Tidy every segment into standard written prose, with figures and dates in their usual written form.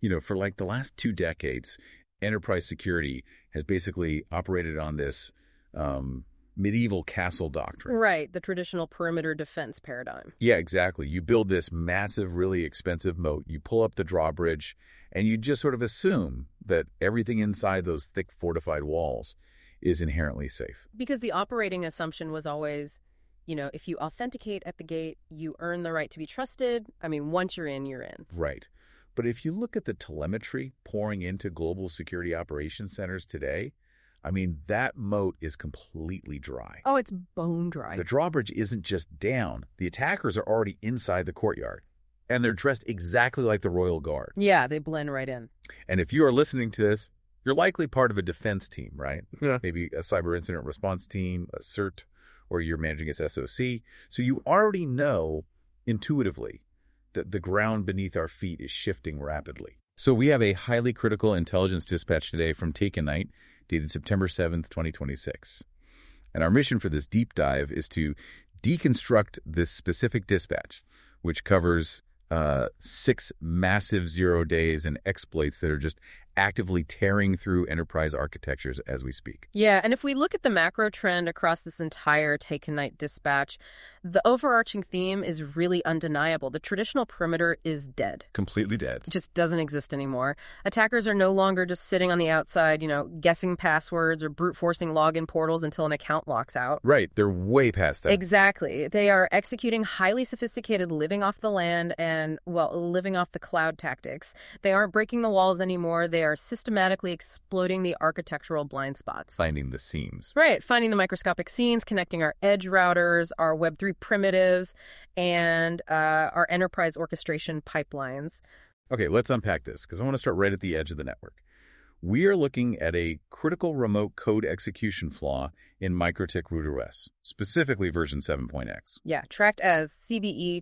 For like the last 2 decades, enterprise security has basically operated on this medieval castle doctrine. Right, the traditional perimeter defense paradigm. Yeah, exactly. You build this massive, really expensive moat, you pull up the drawbridge, and you just sort of assume that everything inside those thick fortified walls is inherently safe. Because the operating assumption was always, if you authenticate at the gate, you earn the right to be trusted. I mean, once you're in, you're in. Right. But if you look at the telemetry pouring into global security operations centers today, I mean, that moat is completely dry. Oh, it's bone dry. The drawbridge isn't just down. The attackers are already inside the courtyard, and they're dressed exactly like the Royal Guard. Yeah, they blend right in. And if you are listening to this, you're likely part of a defense team, right? Yeah. Maybe a cyber incident response team, a CERT, or you're managing its SOC. So you already know intuitively that the ground beneath our feet is shifting rapidly. So we have a highly critical intelligence dispatch today from Takenite, dated September 7th, 2026. And our mission for this deep dive is to deconstruct this specific dispatch, which covers 6 massive 0 days and exploits that are just actively tearing through enterprise architectures as we speak. Yeah, and if we look at the macro trend across this entire Takenite dispatch, the overarching theme is really undeniable. The traditional perimeter is dead. Completely dead. It just doesn't exist anymore. Attackers are no longer just sitting on the outside, guessing passwords or brute forcing login portals until an account locks out. Right, they're way past that. Exactly. They are executing highly sophisticated living off the land and, living off the cloud tactics. They aren't breaking the walls anymore. They are systematically exploiting the architectural blind spots. Finding the seams. Right, finding the microscopic seams, connecting our edge routers, our Web3 primitives, and our enterprise orchestration pipelines. Okay, let's unpack this, because I want to start right at the edge of the network. We are looking at a critical remote code execution flaw in MikroTik RootOS, specifically version 7.x. Yeah, tracked as CVE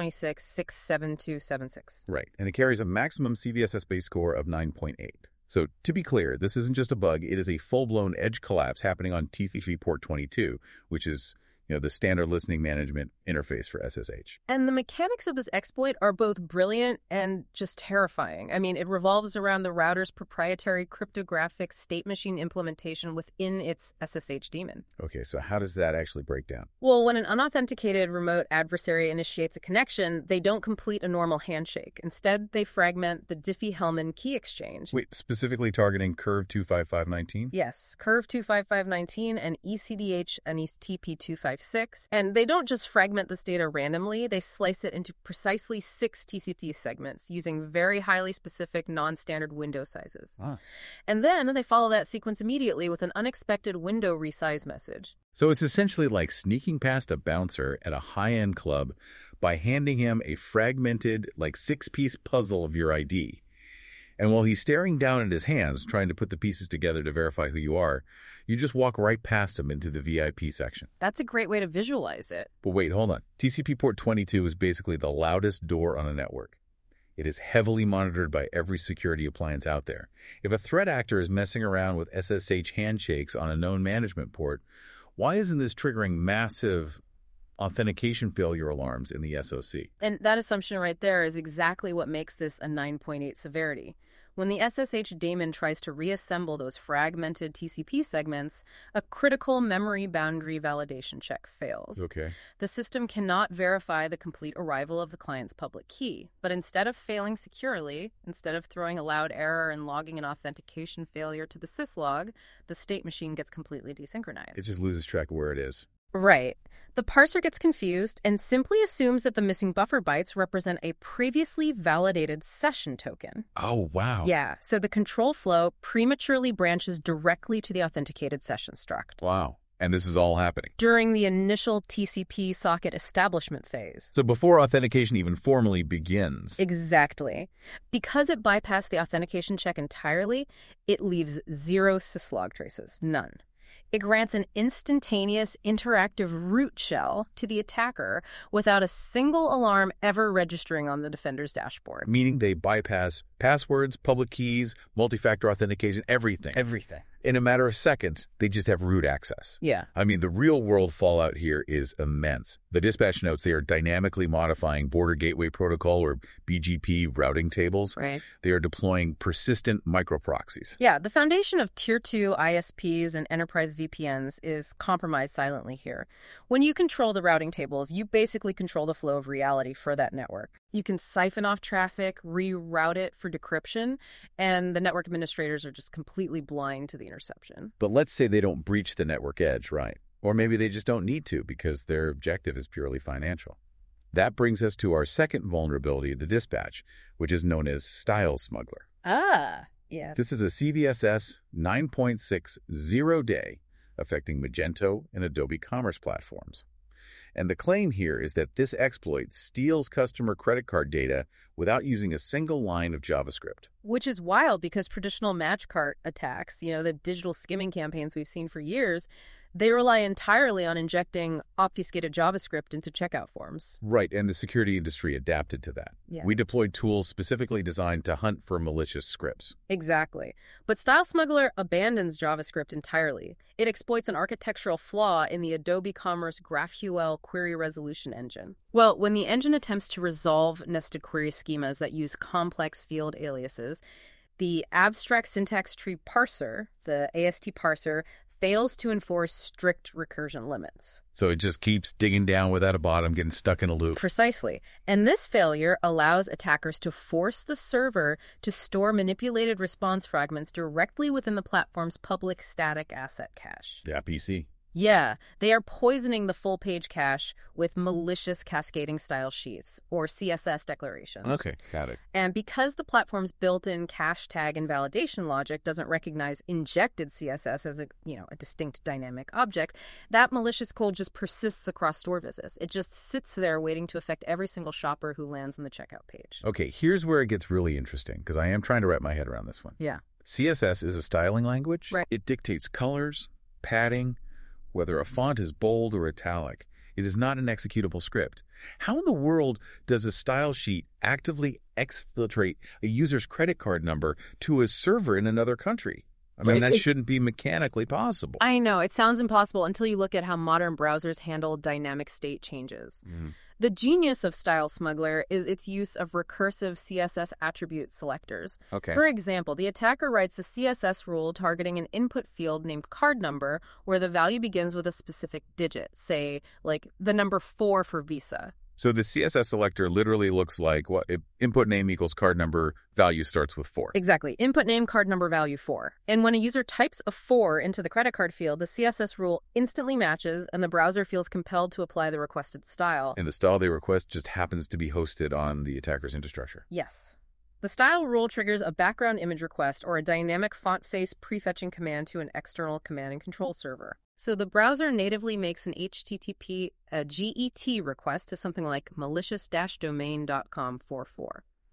2026-67276. Right, and it carries a maximum CVSS base score of 9.8. So to be clear, this isn't just a bug, it is a full-blown edge collapse happening on TCP port 22, which is the standard listening management interface for SSH. And the mechanics of this exploit are both brilliant and just terrifying. I mean, it revolves around the router's proprietary cryptographic state machine implementation within its SSH daemon. Okay, so how does that actually break down? Well, when an unauthenticated remote adversary initiates a connection, they don't complete a normal handshake. Instead, they fragment the Diffie-Hellman key exchange. Wait, specifically targeting Curve 25519? Yes, Curve 25519 and ECDH and TP256. And they don't just fragment this data randomly, they slice it into precisely 6 TCP segments using very highly specific non-standard window sizes. And then they follow that sequence immediately with an unexpected window resize message. So it's essentially like sneaking past a bouncer at a high-end club by handing him a fragmented, 6-piece puzzle of your ID. And while he's staring down at his hands, trying to put the pieces together to verify who you are, you just walk right past him into the VIP section. That's a great way to visualize it. But wait, hold on. TCP port 22 is basically the loudest door on a network. It is heavily monitored by every security appliance out there. If a threat actor is messing around with SSH handshakes on a known management port, why isn't this triggering massive authentication failure alarms in the SOC? And that assumption right there is exactly what makes this a 9.8 severity. When the SSH daemon tries to reassemble those fragmented TCP segments, a critical memory boundary validation check fails. Okay. The system cannot verify the complete arrival of the client's public key, but instead of failing securely, instead of throwing a loud error and logging an authentication failure to the syslog, the state machine gets completely desynchronized. It just loses track of where it is. Right. The parser gets confused and simply assumes that the missing buffer bytes represent a previously validated session token. Oh, wow. Yeah, so the control flow prematurely branches directly to the authenticated session struct. Wow. And this is all happening during the initial TCP socket establishment phase. So before authentication even formally begins. Exactly. Because it bypassed the authentication check entirely, it leaves 0 syslog traces, none. It grants an instantaneous interactive root shell to the attacker without a single alarm ever registering on the defender's dashboard. Meaning they bypass passwords, public keys, multi-factor authentication, everything. Everything. In a matter of seconds, they just have root access. Yeah. I mean, the real-world fallout here is immense. The dispatch notes they are dynamically modifying Border Gateway Protocol, or BGP, routing tables. Right. They are deploying persistent microproxies. Yeah, the foundation of Tier 2 ISPs and enterprise VPNs is compromised silently here. When you control the routing tables, you basically control the flow of reality for that network. You can siphon off traffic, reroute it for decryption, and the network administrators are just completely blind to the interception. But let's say they don't breach the network edge, right? Or maybe they just don't need to because their objective is purely financial. That brings us to our second vulnerability of the dispatch, which is known as Style Smuggler. Ah, yeah. This is a CVSS 9.6 zero-day affecting Magento and Adobe Commerce platforms. And the claim here is that this exploit steals customer credit card data without using a single line of JavaScript. Which is wild because traditional match cart attacks, the digital skimming campaigns we've seen for years, they rely entirely on injecting obfuscated JavaScript into checkout forms. Right, and the security industry adapted to that. Yeah. We deployed tools specifically designed to hunt for malicious scripts. Exactly. But Style Smuggler abandons JavaScript entirely. It exploits an architectural flaw in the Adobe Commerce GraphQL query resolution engine. Well, when the engine attempts to resolve nested query schemas that use complex field aliases, the abstract syntax tree parser, the AST parser, fails to enforce strict recursion limits. So it just keeps digging down without a bottom, getting stuck in a loop. Precisely. And this failure allows attackers to force the server to store manipulated response fragments directly within the platform's public static asset cache. Yeah, PC. Yeah, they are poisoning the full-page cache with malicious cascading style sheets, or CSS declarations. Okay, got it. And because the platform's built-in cache tag and validation logic doesn't recognize injected CSS as a distinct dynamic object, that malicious code just persists across store visits. It just sits there waiting to affect every single shopper who lands on the checkout page. Okay, here's where it gets really interesting, because I am trying to wrap my head around this one. Yeah. CSS is a styling language. Right. It dictates colors, padding, whether a font is bold or italic. It is not an executable script. How in the world does a style sheet actively exfiltrate a user's credit card number to a server in another country? I mean, that shouldn't be mechanically possible. I know. It sounds impossible until you look at how modern browsers handle dynamic state changes. The genius of Style Smuggler is its use of recursive CSS attribute selectors. Okay. For example, the attacker writes a CSS rule targeting an input field named card number where the value begins with a specific digit, say, like the number 4 for Visa. So the CSS selector literally looks like what? Input name equals card number, value starts with 4. Exactly. Input name, card number, value 4. And when a user types a 4 into the credit card field, the CSS rule instantly matches and the browser feels compelled to apply the requested style. And the style they request just happens to be hosted on the attacker's infrastructure. Yes. The style rule triggers a background image request or a dynamic font face prefetching command to an external command and control server. So the browser natively makes an HTTP GET request to something like malicious-domain.com44.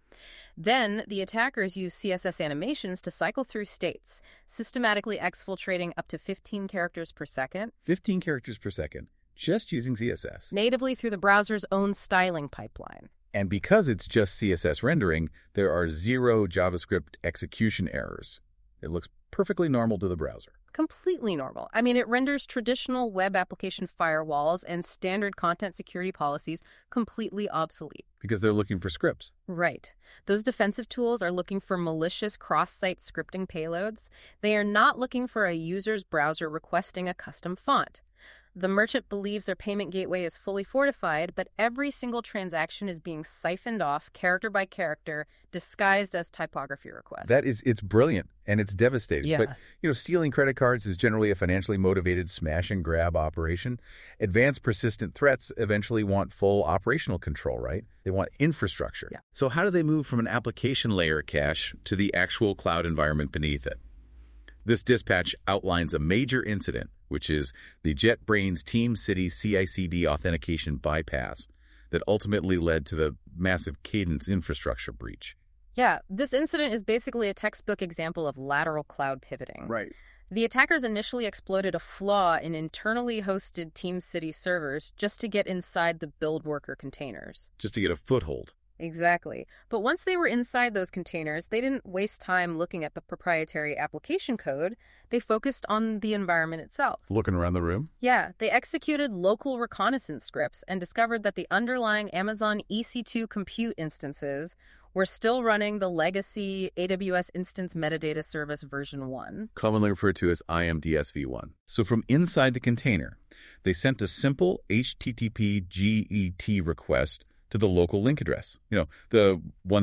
Then the attackers use CSS animations to cycle through states, systematically exfiltrating up to 15 characters per second. 15 characters per second, just using CSS. Natively through the browser's own styling pipeline. And because it's just CSS rendering, there are 0 JavaScript execution errors. It looks perfectly normal to the browser. Completely normal. I mean, it renders traditional web application firewalls and standard content security policies completely obsolete. Because they're looking for scripts. Right. Those defensive tools are looking for malicious cross-site scripting payloads. They are not looking for a user's browser requesting a custom font. The merchant believes their payment gateway is fully fortified, but every single transaction is being siphoned off character by character, disguised as typography requests. It's brilliant and it's devastating. Yeah. But, stealing credit cards is generally a financially motivated smash and grab operation. Advanced persistent threats eventually want full operational control, right? They want infrastructure. Yeah. So how do they move from an application layer cache to the actual cloud environment beneath it? This dispatch outlines a major incident, which is the JetBrains TeamCity CI/CD authentication bypass that ultimately led to the massive Cadence infrastructure breach. Yeah, this incident is basically a textbook example of lateral cloud pivoting. Right. The attackers initially exploited a flaw in internally hosted TeamCity servers just to get inside the build worker containers. Just to get a foothold. Exactly. But once they were inside those containers, they didn't waste time looking at the proprietary application code. They focused on the environment itself. Looking around the room? Yeah, they executed local reconnaissance scripts and discovered that the underlying Amazon EC2 compute instances were still running the legacy AWS Instance Metadata Service version 1. Commonly referred to as IMDS-v1. So from inside the container, they sent a simple HTTP GET request to the local link address, the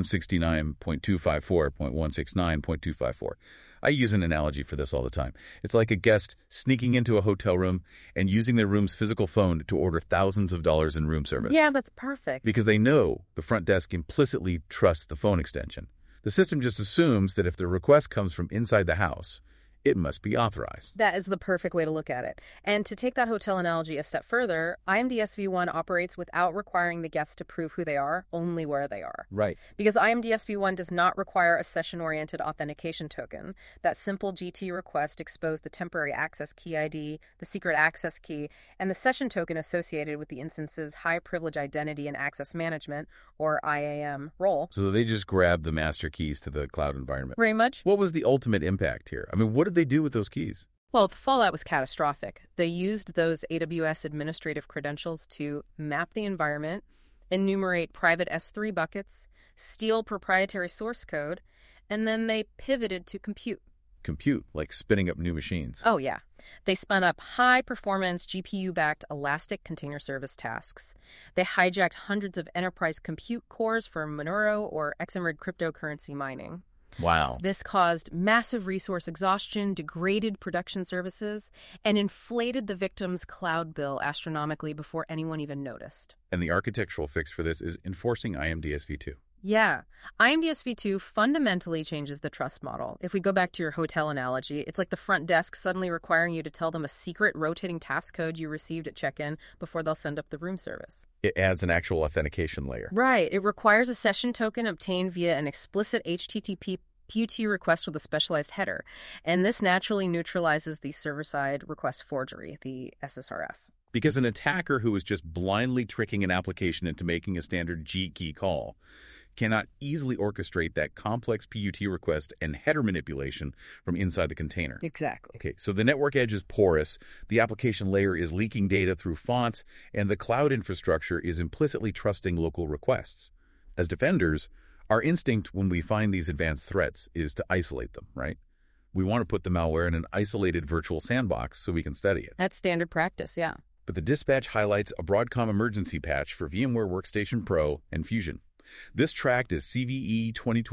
169.254.169.254. I use an analogy for this all the time. It's like a guest sneaking into a hotel room and using their room's physical phone to order thousands of dollars in room service. Yeah, that's perfect. Because they know the front desk implicitly trusts the phone extension. The system just assumes that if the request comes from inside the house, it must be authorized. That is the perfect way to look at it. And to take that hotel analogy a step further, IMDS v1 operates without requiring the guest to prove who they are, only where they are. Right. Because IMDS v1 does not require a session-oriented authentication token. That simple GT request exposed the temporary access key ID, the secret access key, and the session token associated with the instance's high privilege identity and access management, or IAM, role. So they just grabbed the master keys to the cloud environment. Pretty much. What was the ultimate impact here? I mean, what did they do with those keys? Well, the fallout was catastrophic. They used those AWS administrative credentials to map the environment, enumerate private S3 buckets, steal proprietary source code, and then they pivoted to compute. Compute, like spinning up new machines. Oh, yeah. They spun up high-performance GPU-backed Elastic Container Service tasks. They hijacked hundreds of enterprise compute cores for Monero or Eximrid cryptocurrency mining. Wow. This caused massive resource exhaustion, degraded production services, and inflated the victim's cloud bill astronomically before anyone even noticed. And the architectural fix for this is enforcing IMDS v2. Yeah. IMDS v2 fundamentally changes the trust model. If we go back to your hotel analogy, it's like the front desk suddenly requiring you to tell them a secret rotating task code you received at check-in before they'll send up the room service. It adds an actual authentication layer. Right. It requires a session token obtained via an explicit HTTP PUT request with a specialized header, and this naturally neutralizes the server-side request forgery, the SSRF. Because an attacker who is just blindly tricking an application into making a standard G key call cannot easily orchestrate that complex PUT request and header manipulation from inside the container. Exactly. Okay, so the network edge is porous, the application layer is leaking data through fonts, and the cloud infrastructure is implicitly trusting local requests. As defenders, our instinct when we find these advanced threats is to isolate them, right? We want to put the malware in an isolated virtual sandbox so we can study it. That's standard practice, yeah. But the dispatch highlights a Broadcom emergency patch for VMware Workstation Pro and Fusion. This tracked is CVE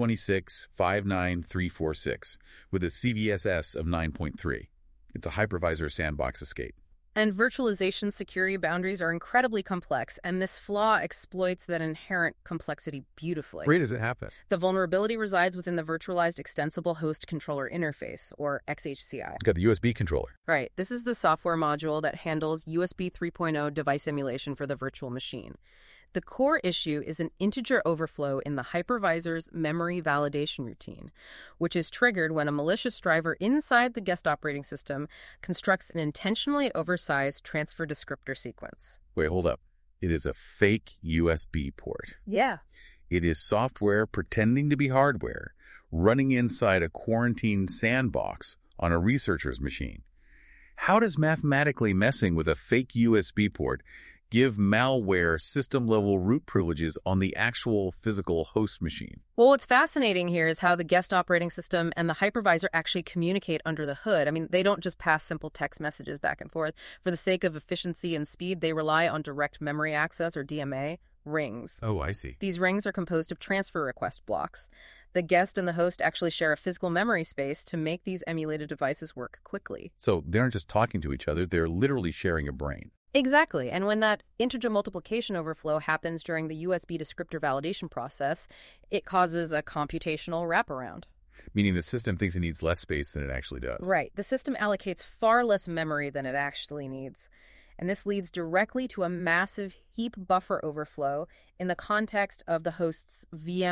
2026-59346 with a CVSS of 9.3. It's a hypervisor sandbox escape. And virtualization security boundaries are incredibly complex, and this flaw exploits that inherent complexity beautifully. Where does it happen? The vulnerability resides within the Virtualized Extensible Host Controller Interface, or XHCI. It's got the USB controller. Right. This is the software module that handles USB 3.0 device emulation for the virtual machine. The core issue is an integer overflow in the hypervisor's memory validation routine, which is triggered when a malicious driver inside the guest operating system constructs an intentionally oversized transfer descriptor sequence. Wait, hold up. It is a fake USB port. Yeah. It is software pretending to be hardware, running inside a quarantined sandbox on a researcher's machine. How does mathematically messing with a fake USB port give malware system-level root privileges on the actual physical host machine? Well, what's fascinating here is how the guest operating system and the hypervisor actually communicate under the hood. I mean, they don't just pass simple text messages back and forth. For the sake of efficiency and speed, they rely on direct memory access, or DMA, rings. Oh, I see. These rings are composed of transfer request blocks. The guest and the host actually share a physical memory space to make these emulated devices work quickly. So they aren't just talking to each other, they're literally sharing a brain. Exactly. And when that integer multiplication overflow happens during the USB descriptor validation process, it causes a computational wraparound. Meaning the system thinks it needs less space than it actually does. Right. The system allocates far less memory than it actually needs. And this leads directly to a massive heap buffer overflow in the context of the host's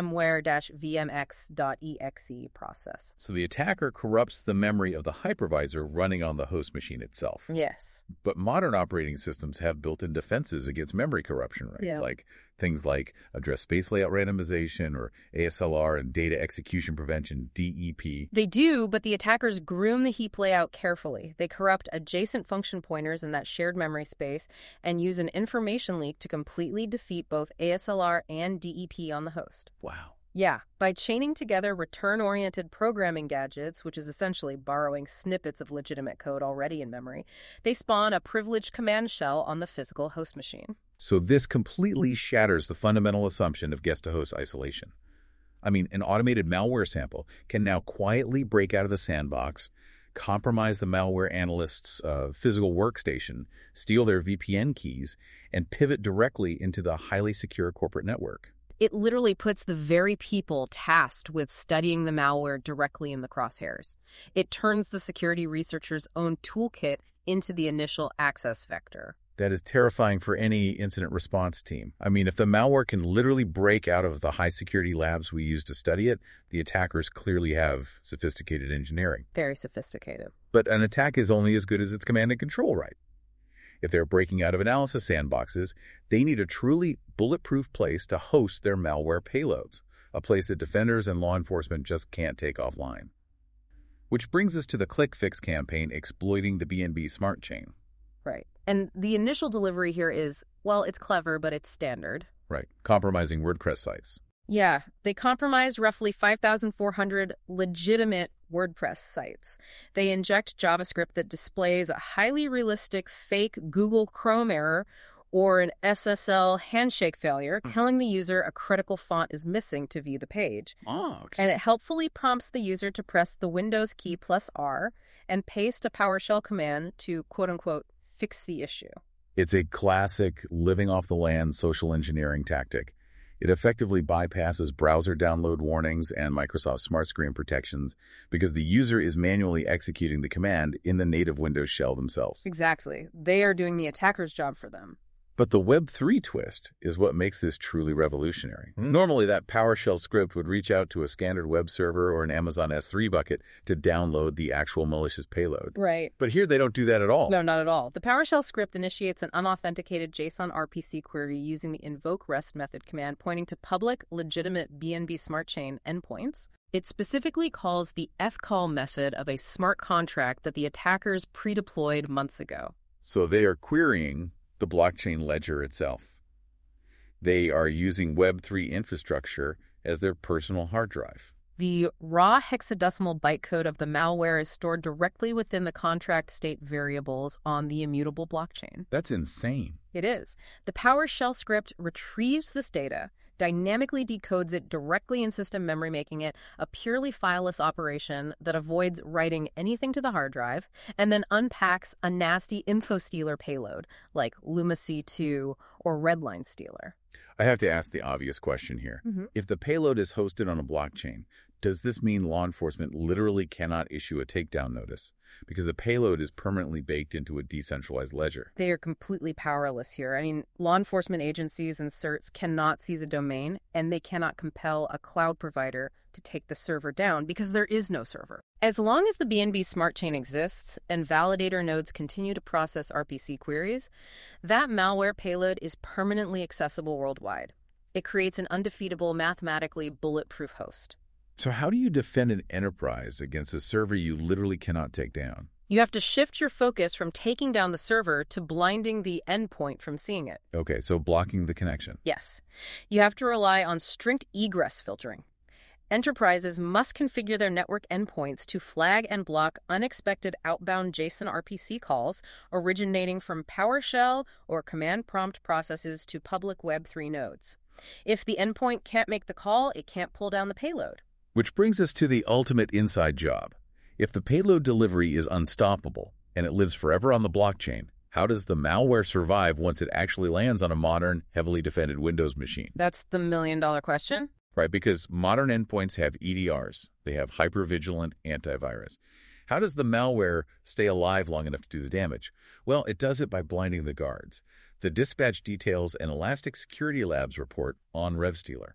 VMware-VMX.exe process. So the attacker corrupts the memory of the hypervisor running on the host machine itself. Yes. But modern operating systems have built-in defenses against memory corruption, right? Yeah. Like things like address space layout randomization or ASLR and data execution prevention, DEP. They do, but the attackers groom the heap layout carefully. They corrupt adjacent function pointers in that shared memory space and use an information leak to completely defeat both ASLR and DEP on the host. Wow. Yeah, by chaining together return-oriented programming gadgets, which is essentially borrowing snippets of legitimate code already in memory, they spawn a privileged command shell on the physical host machine. So this completely shatters the fundamental assumption of guest-to-host isolation. I mean, an automated malware sample can now quietly break out of the sandbox, compromise the malware analyst's physical workstation, steal their VPN keys, and pivot directly into the highly secure corporate network. It literally puts the very people tasked with studying the malware directly in the crosshairs. It turns the security researcher's own toolkit into the initial access vector. That is terrifying for any incident response team. I mean, if the malware can literally break out of the high security labs we use to study it, the attackers clearly have sophisticated engineering. Very sophisticated. But an attack is only as good as its command and control right. If they're breaking out of analysis sandboxes, they need a truly bulletproof place to host their malware payloads, a place that defenders and law enforcement just can't take offline. Which brings us to the ClickFix campaign exploiting the BNB smart chain. Right. And the initial delivery here is, well, it's clever, but it's standard. Right. Compromising WordPress sites. Yeah, they compromised roughly 5,400 legitimate WordPress sites. They inject JavaScript that displays a highly realistic fake Google Chrome error or an SSL handshake failure, telling the user a critical font is missing to view the page. Oh, And it helpfully prompts the user to press the Windows key plus R and paste a PowerShell command to, quote-unquote, fix the issue. It's a classic living off the land social engineering tactic. It effectively bypasses browser download warnings and Microsoft Smart Screen protections because the user is manually executing the command in the native Windows shell themselves. Exactly. They are doing the attacker's job for them. But the Web3 twist is what makes this truly revolutionary. Normally, that PowerShell script would reach out to a standard web server or an Amazon S3 bucket to download the actual malicious payload. Right. But here they don't do that at all. No, not at all. The PowerShell script initiates an unauthenticated JSON RPC query using the invoke REST method command pointing to public, legitimate BNB Smart Chain endpoints. It specifically calls the fcall method of a smart contract that the attackers pre-deployed months ago. So they are querying the blockchain ledger itself. They are using Web3 infrastructure as their personal hard drive. The raw hexadecimal bytecode of the malware is stored directly within the contract state variables on the immutable blockchain. That's insane. It is. The PowerShell script retrieves this data, dynamically decodes it directly in system memory, making it a purely fileless operation that avoids writing anything to the hard drive, and then unpacks a nasty info stealer payload like Lumacy2 or Redline Stealer. I have to ask the obvious question here. If the payload is hosted on a blockchain, does this mean law enforcement literally cannot issue a takedown notice because the payload is permanently baked into a decentralized ledger? They are completely powerless here. I mean, law enforcement agencies and certs cannot seize a domain, and they cannot compel a cloud provider to take the server down because there is no server. As long as the BNB Smart Chain exists and validator nodes continue to process RPC queries, that malware payload is permanently accessible worldwide. It creates an undefeatable, mathematically bulletproof host. So how do you defend an enterprise against a server you literally cannot take down? You have to shift your focus from taking down the server to blinding the endpoint from seeing it. Okay, so blocking the connection. Yes. You have to rely on strict egress filtering. Enterprises must configure their network endpoints to flag and block unexpected outbound JSON RPC calls originating from PowerShell or command prompt processes to public Web3 nodes. If the endpoint can't make the call, it can't pull down the payload. Which brings us to the ultimate inside job. If the payload delivery is unstoppable and it lives forever on the blockchain, how does the malware survive once it actually lands on a modern, heavily defended Windows machine? That's the million-dollar question. Right, because modern endpoints have EDRs. They have hypervigilant antivirus. How does the malware stay alive long enough to do the damage? Well, it does it by blinding the guards. The dispatch details an Elastic Security Labs report on RevStealer.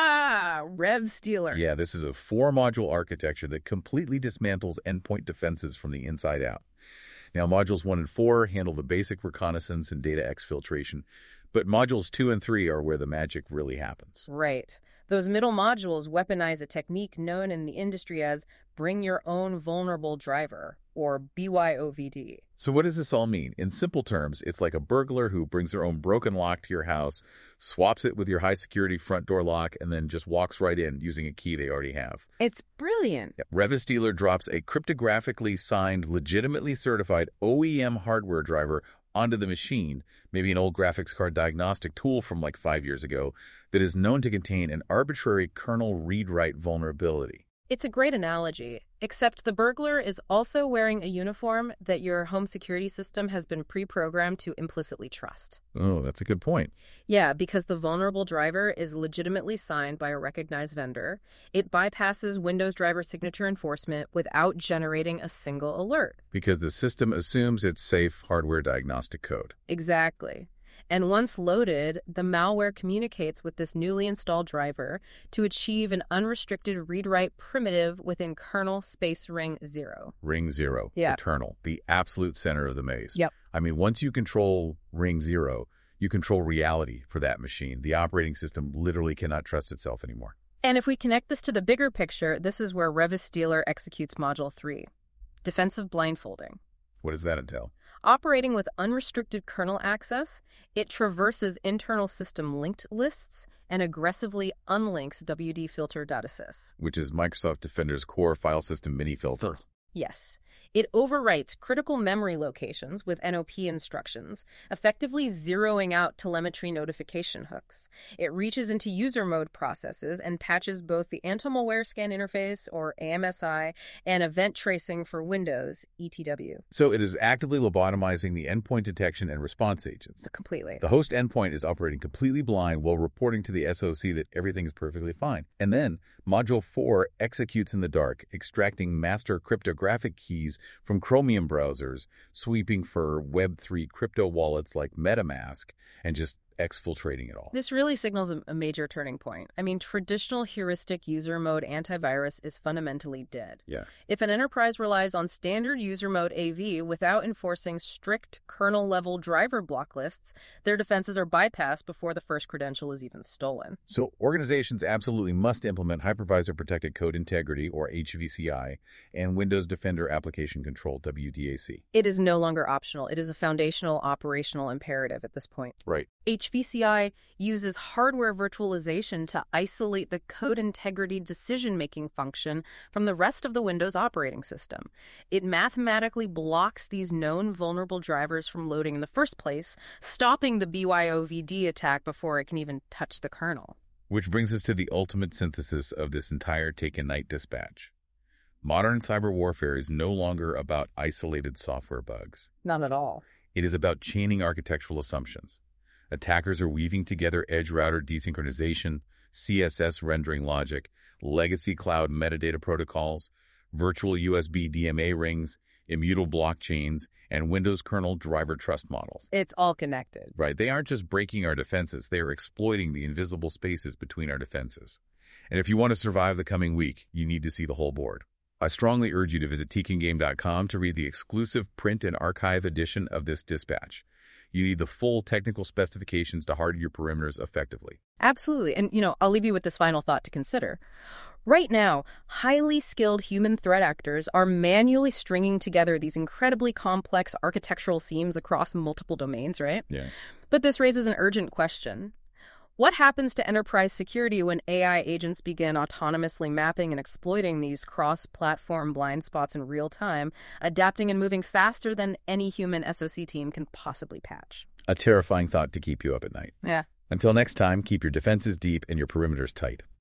RevStealer. Yeah, this is a 4-module architecture that completely dismantles endpoint defenses from the inside out. Now, modules 1 and 4 handle the basic reconnaissance and data exfiltration, but modules 2 and 3 are where the magic really happens. Right. Those middle modules weaponize a technique known in the industry as Bring Your Own Vulnerable Driver, or BYOVD. So what does this all mean? In simple terms, it's like a burglar who brings their own broken lock to your house, swaps it with your high-security front door lock, and then just walks right in using a key they already have. It's brilliant. Yep. RevStealer drops a cryptographically signed, legitimately certified OEM hardware driver onto the machine, maybe an old graphics card diagnostic tool from like 5 years ago, that is known to contain an arbitrary kernel read-write vulnerability. It's a great analogy, except the burglar is also wearing a uniform that your home security system has been pre-programmed to implicitly trust. Oh, that's a good point. Yeah, because the vulnerable driver is legitimately signed by a recognized vendor. It bypasses Windows driver signature enforcement without generating a single alert. Because the system assumes it's safe hardware diagnostic code. Exactly. And once loaded, the malware communicates with this newly installed driver to achieve an unrestricted read-write primitive within kernel space ring 0. Ring 0, Yeah. eternal, the absolute center of the maze. Yep. I mean, once you control ring 0, you control reality for that machine. The operating system literally cannot trust itself anymore. And if we connect this to the bigger picture, this is where RevStealer executes Module 3, Defensive Blindfolding. What does that entail? Operating with unrestricted kernel access, it traverses internal system linked lists and aggressively unlinks WD Filter .sys. Which is Microsoft Defender's core file system mini filter. Yes. It overwrites critical memory locations with NOP instructions, effectively zeroing out telemetry notification hooks. It reaches into user mode processes and patches both the anti-malware scan interface, or AMSI, and event tracing for Windows, ETW. So it is actively lobotomizing the endpoint detection and response agents. Completely. The host endpoint is operating completely blind while reporting to the SOC that everything is perfectly fine. And then Module 4 executes in the dark, extracting master cryptographic keys from Chromium browsers, sweeping for Web3 crypto wallets like MetaMask, and just exfiltrating it all. This really signals a major turning point. I mean, traditional heuristic user mode antivirus is fundamentally dead. Yeah. If an enterprise relies on standard user mode AV without enforcing strict kernel-level driver block lists, their defenses are bypassed before the first credential is even stolen. So organizations absolutely must implement Hypervisor Protected Code Integrity, or HVCI, and Windows Defender Application Control, WDAC. It is no longer optional. It is a foundational operational imperative at this point. Right. HVCI uses hardware virtualization to isolate the code integrity decision-making function from the rest of the Windows operating system. It mathematically blocks these known vulnerable drivers from loading in the first place, stopping the BYOVD attack before it can even touch the kernel. Which brings us to the ultimate synthesis of this entire take-a-night dispatch. Modern cyber warfare is no longer about isolated software bugs. Not at all. It is about chaining architectural assumptions. Attackers are weaving together edge router desynchronization, CSS rendering logic, legacy cloud metadata protocols, virtual USB DMA rings, immutable blockchains, and Windows kernel driver trust models. It's all connected. Right. They aren't just breaking our defenses. They are exploiting the invisible spaces between our defenses. And if you want to survive the coming week, you need to see the whole board. I strongly urge you to visit TKingGame.com to read the exclusive print and archive edition of this dispatch. You need the full technical specifications to harden your perimeters effectively. Absolutely. And, I'll leave you with this final thought to consider. Right now, highly skilled human threat actors are manually stringing together these incredibly complex architectural seams across multiple domains, right? Yeah. But this raises an urgent question. What happens to enterprise security when AI agents begin autonomously mapping and exploiting these cross-platform blind spots in real time, adapting and moving faster than any human SOC team can possibly patch? A terrifying thought to keep you up at night. Yeah. Until next time, keep your defenses deep and your perimeters tight.